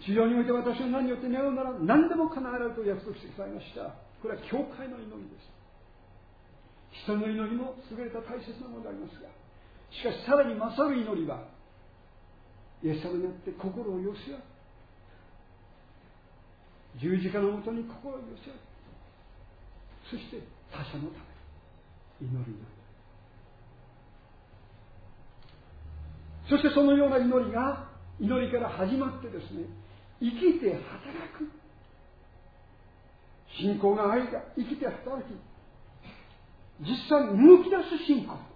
地上において私の名によって願うなら何でも叶えられると約束してくださいました。これは教会の祈りです。人の祈りも優れた大切なものでありますが、しかしさらに勝る祈りはイエス様によって心を寄せ合う、十字架のもとに心を寄せ合う、そして他者のために祈りになる。そしてそのような祈りから始まってですね、生きて働く、信仰が愛が生きて働き、実際に動き出す信仰、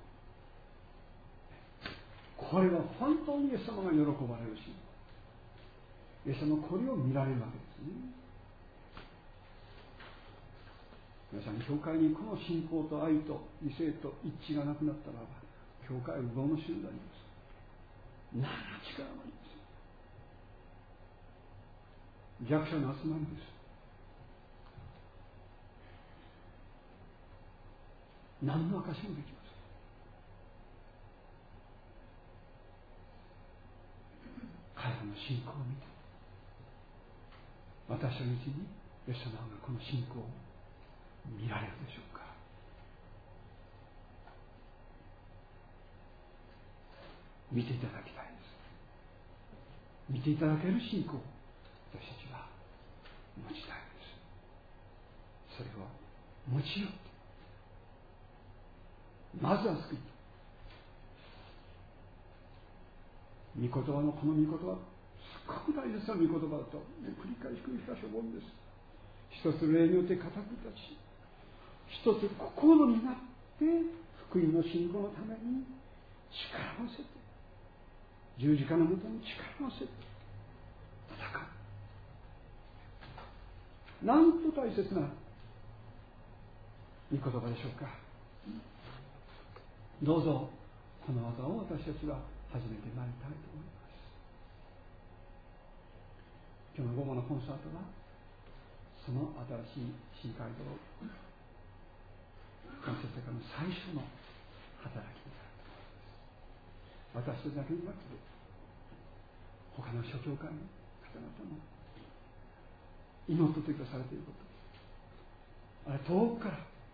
これは本当にイエス様が喜ばれる信仰。イエス様はこれを見られるわけですね。皆さん、教会にこの信仰と愛と理性と一致がなくなったならば、教会は無謀の集団になります。何の力もありません。弱者の集まりです。何の証もできません。彼らの信仰を見て、私のうちにイエス様がこの信仰を見られるでしょうか。見ていただきたいです。見ていただける信仰を私たちは持ちたいです。それを持ちよって、まずは救い、御言葉のこの御言葉、すごく大切な御言葉だと繰り返し思うんです。一つ霊によって固く立ち、一つ心になって福音の信仰のために力を合わせて、十字架のもとに力を合わせて戦う。なんと大切な御言葉でしょうか。どうぞこの技を私たちは始めてまいりたいと思います。今日の午後のコンサートはその新しい新街道完成してからの最初の働きであると思います。私たちだけになくて他の諸教会の方々も祈っててくだされていること、あれ遠くから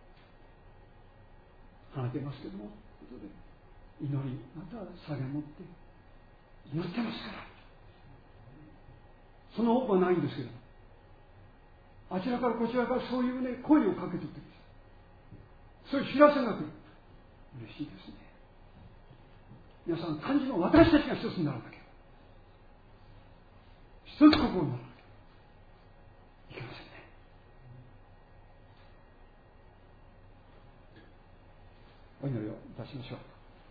離れていますけども、ということで祈り、また下げ持って祈ってますから、その多くはないんですけど、あちらからこちらからそういうね、声をかけていってください。そういう知らせが来る。嬉しいですね。皆さん、漢字の私たちが一つになるだけ、一つ心になるだけいけませんね。お祈りをいたしましょ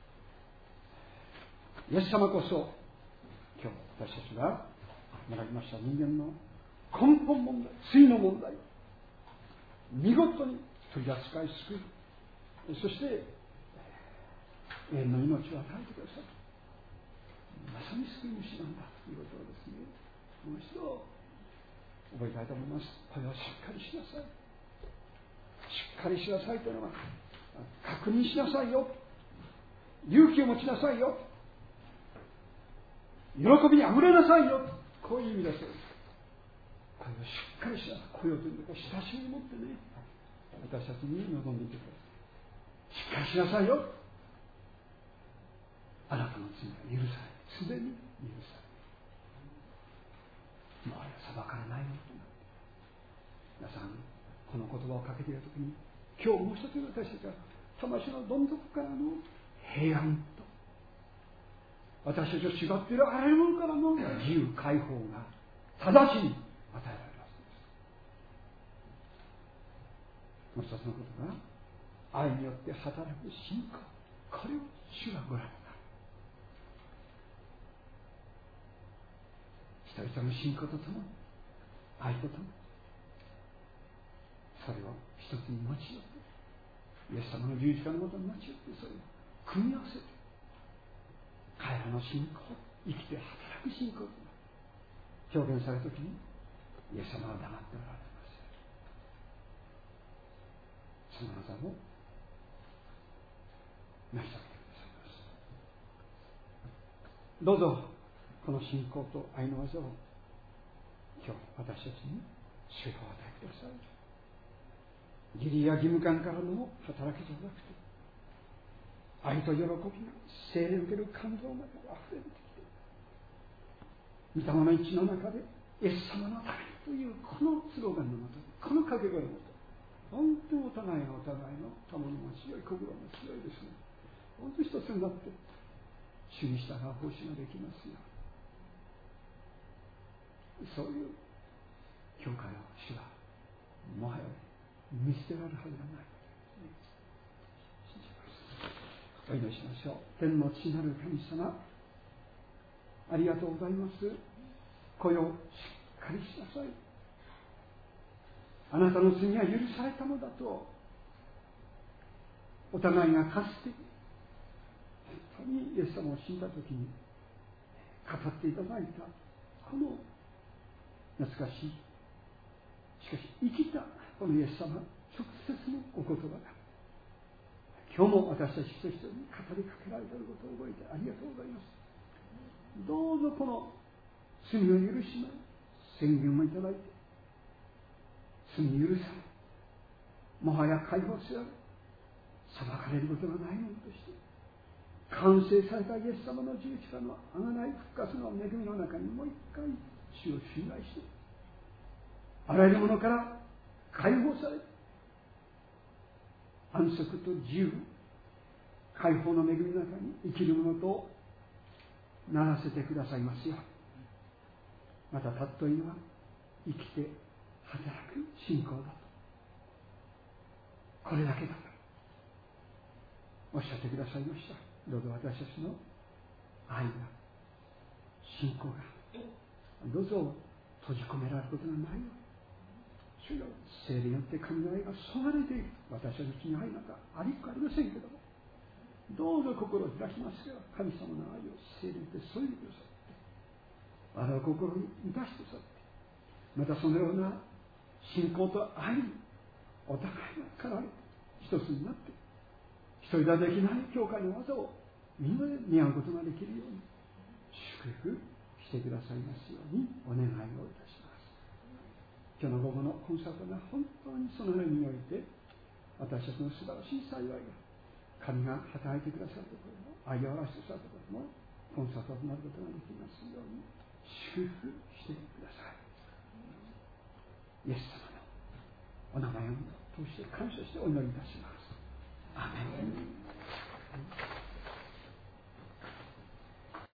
う。イエス様こそ今日私たちが学びました人間の根本問題、罪の問題を見事に取り扱い救い、そして永遠の命を与えてください。まさに救い主なんだということをですね、もう一度覚えたいと思います。これをしっかりしなさい、しっかりしなさいというのは確認しなさいよ、勇気を持ちなさいよ、喜びにあふれなさいよ、こういう意味だそうです。これをしっかりしなさい、これをとにかく親しみを持ってね、私たちに臨んでいてください。しっかりしなさいよ、あなたの罪は許され、すでに許され、もうあれは裁かれないものとなって、皆さんこの言葉をかけているときに、今日もう一つ私たちは魂のどん底からの平安と、私たちを縛っているあらゆるものからの自由解放が直ちに与えられます。もう一つのことが、愛によって働く信仰、これを主がご覧になる。人々の信仰とともに、愛とともに、それを一つに持ち寄って、イエス様の十字架のもとに持ち寄って、それを組み合わせて、彼らの信仰、生きて働く信仰と表現されたときに、イエス様は黙っておられます。その技を成し遂げてくださいます。どうぞこの信仰と愛の技を今日私たちに主を与えてください。義理や義務感からの働きじゃなくて、愛と喜びが聖霊を受ける感情の中で溢れてきて、御霊の一の中でイエス様のためにというこのスローガンのもと、この掛け声のもと、本当にお互いの賜物が強い、心が強いですね。本当に一つになって主に従う奉仕ができますよ。そういう教会を主はもはや見捨てられるはずがない。信じます。お祈りしましょう。天の父なる神様、ありがとうございます。声をしっかりしなさい。あなたの罪は許されたのだとお互いがかつて本当にイエス様を信じたときに語っていただいたこの懐かしい、しかし生きたこのイエス様直接のお言葉が今日も私たち一人一人に語りかけられていることを覚えてありがとうございます。どうぞこの罪を許しの宣言をいただいて、罪許されもはや解放せられ裁かれることがないものとして、完成されたイエス様の十字架の贖い復活の恵みの中にもう一回主を信頼して、あらゆるものから解放され、安息と自由、解放の恵みの中に生きるものとならせてくださいますよ。また尊いのは生きて働く信仰だと、これだけだとおっしゃってくださいました。どうぞ私たちの愛が、信仰がどうぞ閉じ込められることがないように、主よ、聖霊によって神の愛が注がれている。私たちに愛なんかありかありませんけども、どうぞ心を開きますよ。神様の愛を聖霊で注いでくださって、我々を心に満たしてくださって、またそのような信仰と愛にお互いが絡めて一つになって、一人ではできない教会の技をみんなで担うことができるように祝福してくださいますようにお願いをいたします。今日の午後のコンサートが本当にそのようにおいて、私たちの素晴らしい幸いが、神が働いてくださるところも、愛を表してくださるところもコンサートとなることができますように祝福してください。イエス様のお名前を通して感謝してお祈りいたします。アーメン。